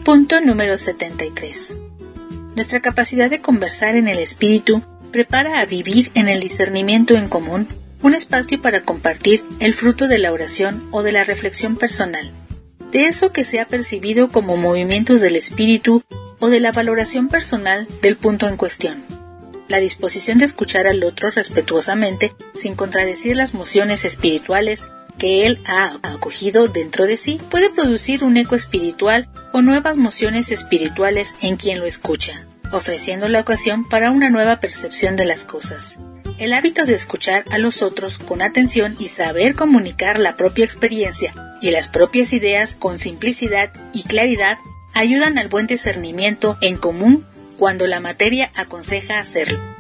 Punto número 73. Nuestra capacidad de conversar en el espíritu prepara a vivir en el discernimiento en común un espacio para compartir el fruto de la oración o de la reflexión personal, de eso que se ha percibido como movimientos del espíritu o de la valoración personal del punto en cuestión. La disposición de escuchar al otro respetuosamente sin contradecir las mociones espirituales que él ha acogido dentro de sí puede producir un eco espiritual o nuevas mociones espirituales en quien lo escucha, ofreciendo la ocasión para una nueva percepción de las cosas. El hábito de escuchar a los otros con atención y saber comunicar la propia experiencia y las propias ideas con simplicidad y claridad ayudan al buen discernimiento en común cuando la materia aconseja hacerlo.